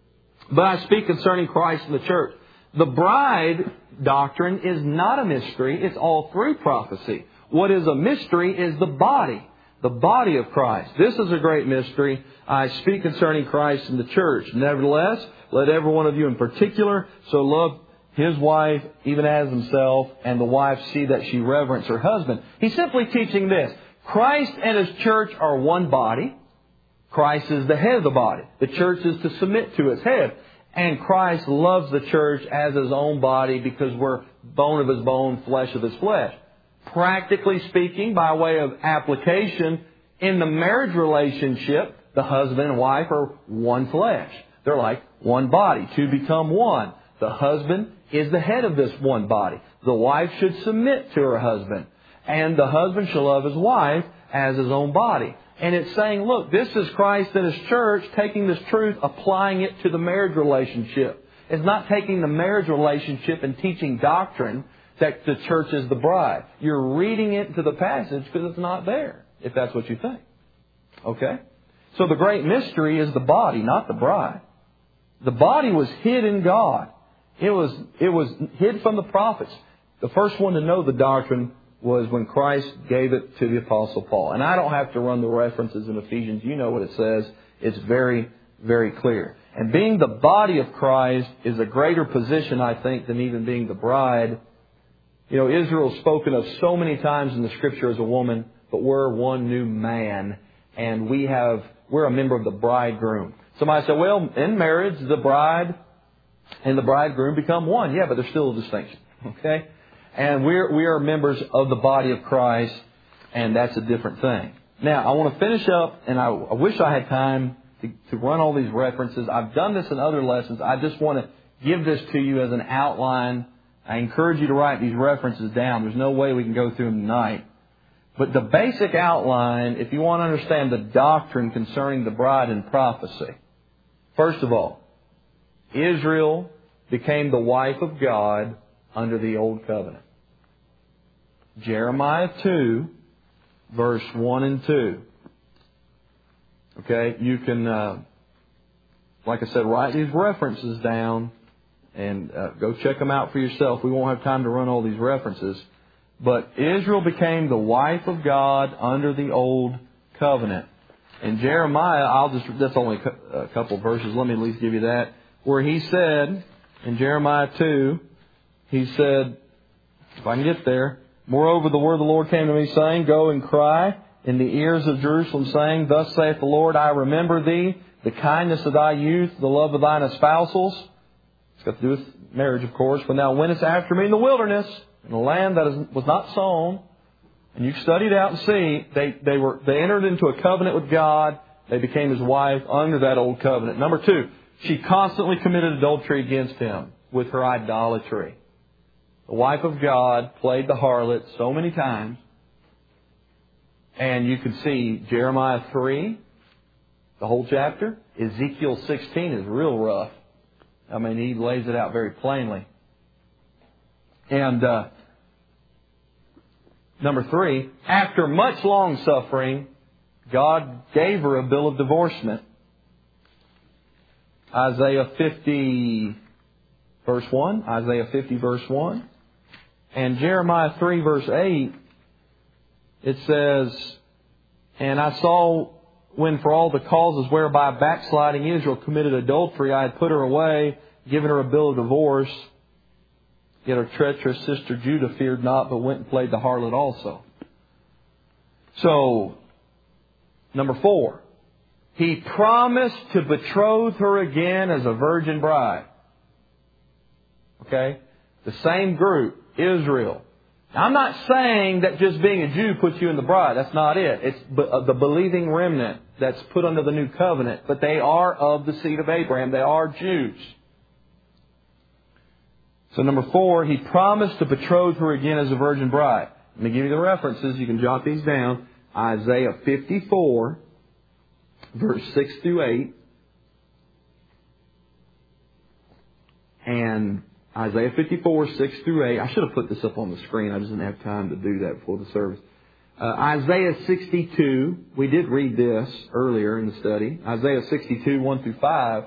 But I speak concerning Christ and the church. The bride doctrine is not a mystery. It's all through prophecy. What is a mystery is the body. The body of Christ. This is a great mystery. I speak concerning Christ and the church. Nevertheless, let every one of you in particular so love his wife even as himself, and the wife see that she reverence her husband. He's simply teaching this. Christ and His church are one body. Christ is the head of the body. The church is to submit to His head. And Christ loves the church as His own body because we're bone of His bone, flesh of His flesh. Practically speaking, by way of application, in the marriage relationship, the husband and wife are one flesh. They're like one body, to become one. The husband is the head of this one body. The wife should submit to her husband. And the husband shall love his wife as his own body. And it's saying, look, this is Christ and His church taking this truth, applying it to the marriage relationship. It's not taking the marriage relationship and teaching doctrine that the church is the bride. You're reading it into the passage because it's not there, if that's what you think. Okay? So the great mystery is the body, not the bride. The body was hid in God. It was, it was hid from the prophets. The first one to know the doctrine was when Christ gave it to the Apostle Paul. And I don't have to run the references in Ephesians. You know what it says. It's very, very clear. And being the body of Christ is a greater position, I think, than even being the bride. You know, Israel is spoken of so many times in the Scripture as a woman, but we're one new man. And we have, we're a member of the bridegroom. Somebody said, well, in marriage, the bride and the bridegroom become one. Yeah, but there's still a distinction. Okay? And we're, we are members of the body of Christ, and that's a different thing. Now, I want to finish up, and I, I wish I had time to, to run all these references. I've done this in other lessons. I just want to give this to you as an outline. I encourage you to write these references down. There's no way we can go through them tonight. But the basic outline, if you want to understand the doctrine concerning the bride and prophecy, first of all, Israel became the wife of God under the Old Covenant. Jeremiah two, verse one and two. Okay, you can, uh, like I said, write these references down and uh, go check them out for yourself. We won't have time to run all these references. But Israel became the wife of God under the Old Covenant. In Jeremiah, I'll just, that's only a couple of verses. Let me at least give you that. Where he said, in Jeremiah two, he said, if I can get there, moreover, the word of the Lord came to me, saying, go and cry in the ears of Jerusalem, saying, thus saith the Lord, I remember thee, the kindness of thy youth, the love of thine espousals. It's got to do with marriage, of course. When thou wentest after me in the wilderness, in a land that is, was not sown, and you study it out and see, they, they were they entered into a covenant with God. They became His wife under that old covenant. Number two, she constantly committed adultery against him with her idolatry. The wife of God played the harlot so many times. And you can see Jeremiah three, the whole chapter. Ezekiel sixteen is real rough. I mean, he lays it out very plainly. And uh, number three, after much long suffering, God gave her a bill of divorcement. Isaiah fifty, verse one. Isaiah fifty, verse one. And Jeremiah three, verse eight, it says, and I saw when for all the causes whereby backsliding Israel committed adultery, I had put her away, given her a bill of divorce. Yet her treacherous sister Judah feared not, but went and played the harlot also. So, number four, he promised to betroth her again as a virgin bride. Okay? The same group, Israel. Now, I'm not saying that just being a Jew puts you in the bride. That's not it. It's the believing remnant that's put under the new covenant. But they are of the seed of Abraham. They are Jews. So number four, he promised to betroth her again as a virgin bride. Let me give you the references. You can jot these down. Isaiah fifty-four, verse six through eight. And Isaiah fifty-four, six through eight. I should have put this up on the screen. I just didn't have time to do that before the service. Uh, Isaiah sixty-two. We did read this earlier in the study. Isaiah sixty-two, one through five.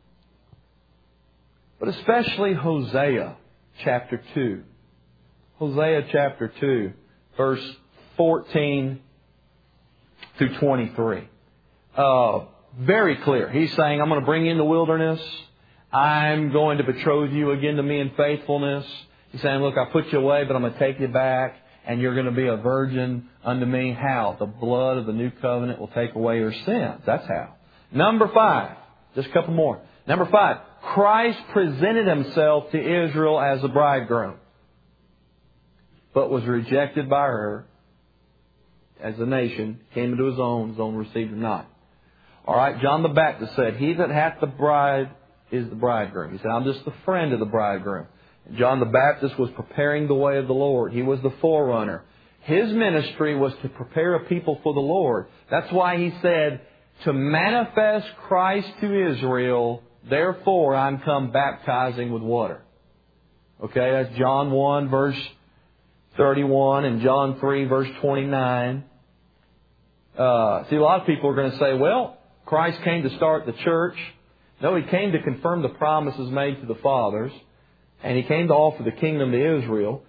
But especially Hosea chapter two. Hosea chapter two, verse fourteen through twenty-three. Uh, very clear. He's saying, I'm going to bring you in the wilderness. I'm going to betroth you again to me in faithfulness. He's saying, look, I put you away, but I'm going to take you back, and you're going to be a virgin unto me. How? The blood of the new covenant will take away your sins. That's how. Number five. Just a couple more. Number five. Christ presented Himself to Israel as a bridegroom, but was rejected by her as a nation, came into His own, His own received Him not. All right, John the Baptist said, he that hath the bride is the bridegroom. He said, I'm just the friend of the bridegroom. And John the Baptist was preparing the way of the Lord. He was the forerunner. His ministry was to prepare a people for the Lord. That's why he said, to manifest Christ to Israel, therefore I'm come baptizing with water. Okay, that's John one, verse thirty-one, and John three, verse twenty-nine. Uh, see, a lot of people are going to say, well, Christ came to start the church. No, He came to confirm the promises made to the fathers. And He came to offer the kingdom to Israel.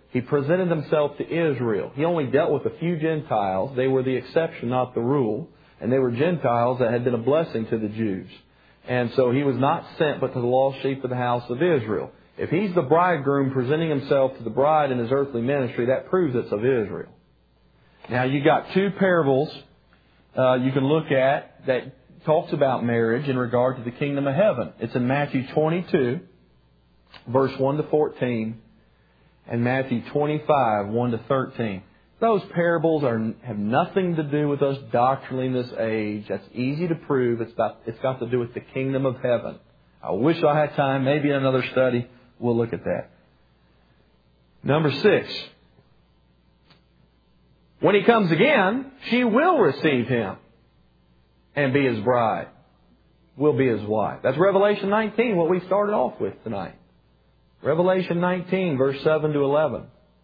He presented Himself to Israel. He only dealt with a few Gentiles. They were the exception, not the rule. And they were Gentiles that had been a blessing to the Jews. And so He was not sent but to the lost sheep of the house of Israel. If He's the bridegroom presenting Himself to the bride in His earthly ministry, that proves it's of Israel. Now, you got two parables uh, you can look at that talks about marriage in regard to the kingdom of heaven. It's in Matthew twenty-two, verse one to fourteen, and Matthew twenty-five, one to thirteen. Those parables are have nothing to do with us doctrinally in this age. That's easy to prove. It's got, it's got to do with the kingdom of heaven. I wish I had time. Maybe in another study we'll look at that. Number six. When He comes again, she will receive Him and be His bride. Will be His wife. That's Revelation nineteen, what we started off with tonight. Revelation nineteen, verse seven to eleven.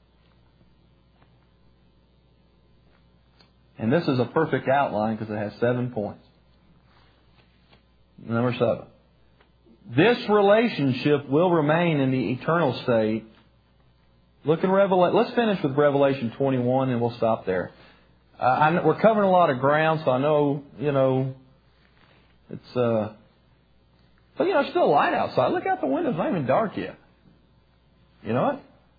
And this is a perfect outline because it has seven points. Number seven. This relationship will remain in the eternal state. Look in Revelation. Let's finish with Revelation twenty-one and we'll stop there. Uh, I, we're covering a lot of ground, so I know, you know, it's, uh, but you know, it's still light outside. Look out the window. It's not even dark yet. You know what?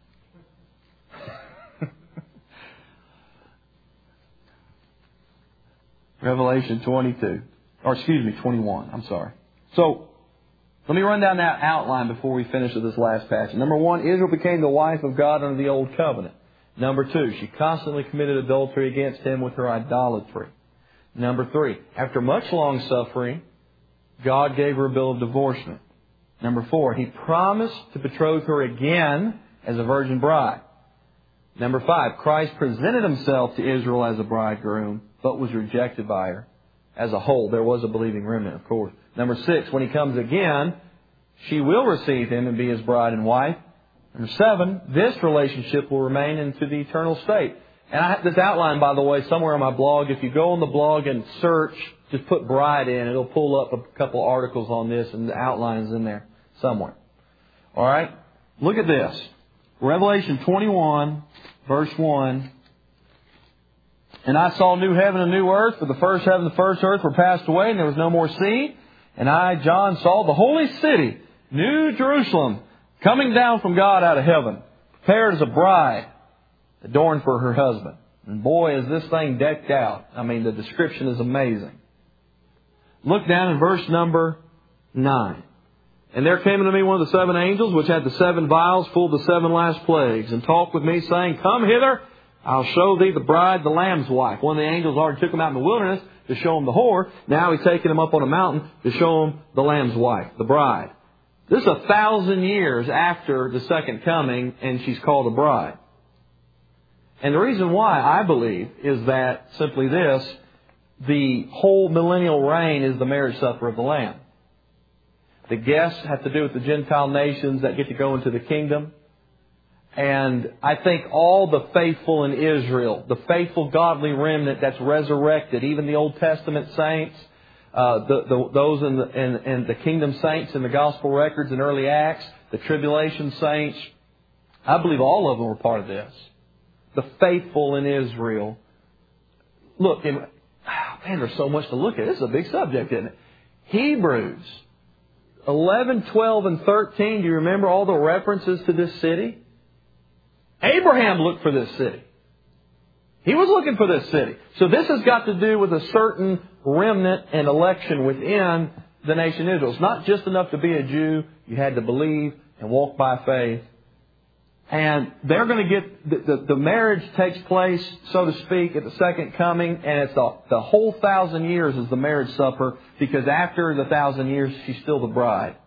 Revelation twenty-two. Or excuse me, twenty-one. I'm sorry. So, let me run down that outline before we finish with this last passage. Number one, Israel became the wife of God under the Old Covenant. Number two, she constantly committed adultery against Him with her idolatry. Number three, after much long suffering, God gave her a bill of divorcement. Number four, He promised to betroth her again as a virgin bride. Number five, Christ presented Himself to Israel as a bridegroom, but was rejected by her as a whole. There was a believing remnant, of course. Number six, when He comes again, she will receive Him and be His bride and wife. Number seven, this relationship will remain into the eternal state. And I have this outline, by the way, somewhere on my blog. If you go on the blog and search, just put bride in, it'll pull up a couple articles on this, and the outline's in there somewhere. All right? Look at this. Revelation twenty-one, verse one. And I saw new heaven and new earth, for the first heaven and the first earth were passed away, and there was no more sea. And I, John, saw the holy city, New Jerusalem, coming down from God out of heaven, prepared as a bride, adorned for her husband. And boy, is this thing decked out. I mean, the description is amazing. Look down in verse number nine. And there came unto me one of the seven angels, which had the seven vials full of the seven last plagues, and talked with me, saying, Come hither, I'll show thee the bride, the Lamb's wife. One of the angels already took him out in the wilderness to show him the whore. Now He's taking him up on a mountain to show him the Lamb's wife, the bride. This is a thousand years after the second coming, and she's called a bride. And the reason why, I believe, is that simply this: the whole millennial reign is the marriage supper of the Lamb. The guests have to do with the Gentile nations that get to go into the kingdom. And I think all the faithful in Israel, the faithful godly remnant that's resurrected, even the Old Testament saints, uh, the, the, those in the, in, in the kingdom saints in the gospel records and early Acts, the tribulation saints, I believe all of them were part of this. The faithful in Israel. Look, and, oh man, there's so much to look at. This is a big subject, isn't it? Hebrews eleven, twelve, and thirteen. Do you remember all the references to this city? Abraham looked for this city. He was looking for this city. So this has got to do with a certain remnant and election within the nation Israel. It's not just enough to be a Jew. You had to believe and walk by faith. And they're going to get, the, the, the marriage takes place, so to speak, at the second coming. And it's the, the whole thousand years is the marriage supper, because after the thousand years, she's still the bride.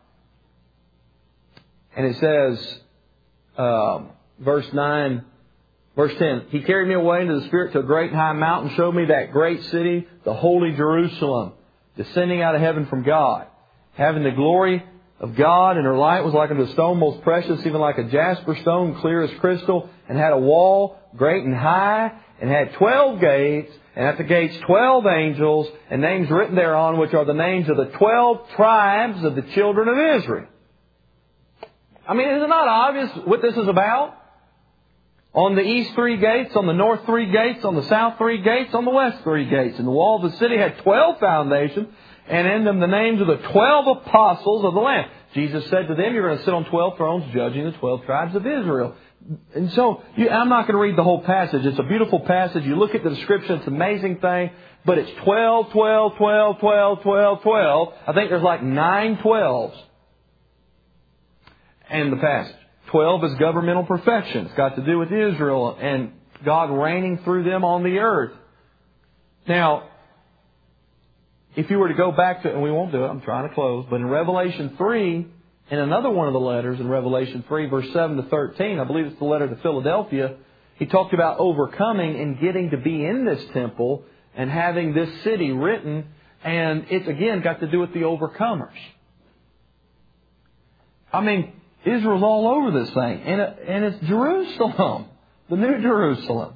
And it says, um, verse nine, verse ten, He carried me away into the Spirit to a great and high mountain, showed me that great city, the holy Jerusalem, descending out of heaven from God, having the glory of God, and her light was like unto a stone most precious, even like a jasper stone, clear as crystal, and had a wall great and high, and had twelve gates, and at the gates twelve angels, and names written thereon, which are the names of the twelve tribes of the children of Israel. I mean, is it not obvious what this is about? On the east three gates, on the north three gates, on the south three gates, on the west three gates. And the wall of the city had twelve foundations, and in them the names of the twelve apostles of the Lamb. Jesus said to them, you're going to sit on twelve thrones judging the twelve tribes of Israel. And so, you, I'm not going to read the whole passage. It's a beautiful passage. You look at the description, it's an amazing thing. But it's twelve, twelve, twelve, twelve, twelve, twelve. I think there's like nine twelves in the passage. twelve is governmental perfection. It's got to do with Israel and God reigning through them on the earth. Now, if you were to go back to, and we won't do it, I'm trying to close, but in Revelation three, in another one of the letters, in Revelation three, verse seven to thirteen, I believe it's the letter to Philadelphia, he talked about overcoming and getting to be in this temple and having this city written, and it's again got to do with the overcomers. I mean, Israel's all over this thing, and, it, and it's Jerusalem, the New Jerusalem.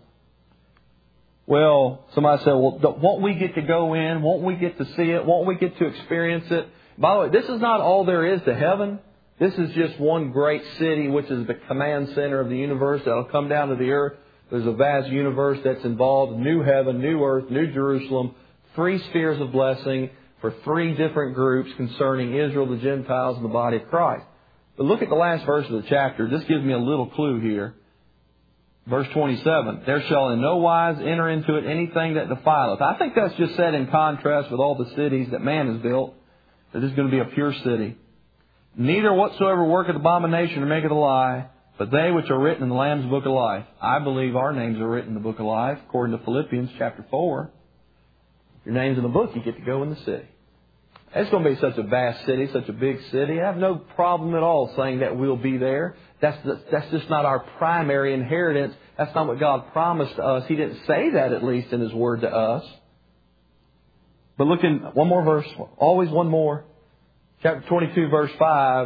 Well, somebody said, well, won't we get to go in? Won't we get to see it? Won't we get to experience it? By the way, this is not all there is to heaven. This is just one great city, which is the command center of the universe that will come down to the earth. There's a vast universe that's involved. New heaven, new earth, New Jerusalem. Three spheres of blessing for three different groups concerning Israel, the Gentiles, and the body of Christ. But look at the last verse of the chapter. This gives me a little clue here. Verse twenty-seven, there shall in no wise enter into it anything that defileth. I think that's just set in contrast with all the cities that man has built. That this is going to be a pure city. Neither whatsoever worketh abomination or maketh a lie, but they which are written in the Lamb's book of life. I believe our names are written in the book of life, according to Philippians chapter four. Your name's in the book, you get to go in the city. It's going to be such a vast city, such a big city. I have no problem at all saying that we'll be there. That's, that's just not our primary inheritance. That's not what God promised to us. He didn't say that, at least, in His Word to us. But look in one more verse. Always one more. Chapter twenty-two, verse five.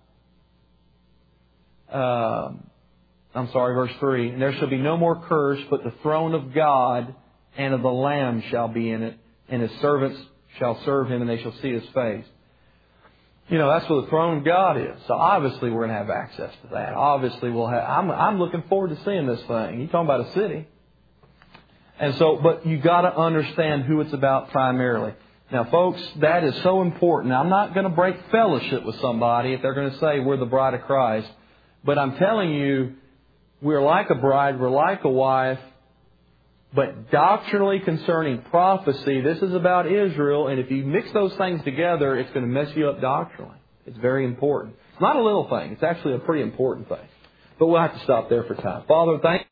Uh, I'm sorry, verse three. And there shall be no more curse, but the throne of God and of the Lamb shall be in it, and His servants shall serve Him, and they shall see His face. You know, that's where the throne of God is. So obviously we're going to have access to that. Obviously we'll have, I'm, I'm looking forward to seeing this thing. You're talking about a city. And so, but you got to understand who it's about primarily. Now folks, that is so important. Now, I'm not going to break fellowship with somebody if they're going to say we're the bride of Christ. But I'm telling you, we're like a bride, we're like a wife. But doctrinally concerning prophecy, this is about Israel. And if you mix those things together, it's going to mess you up doctrinally. It's very important. It's not a little thing. It's actually a pretty important thing. But we'll have to stop there for time. Father, thank you.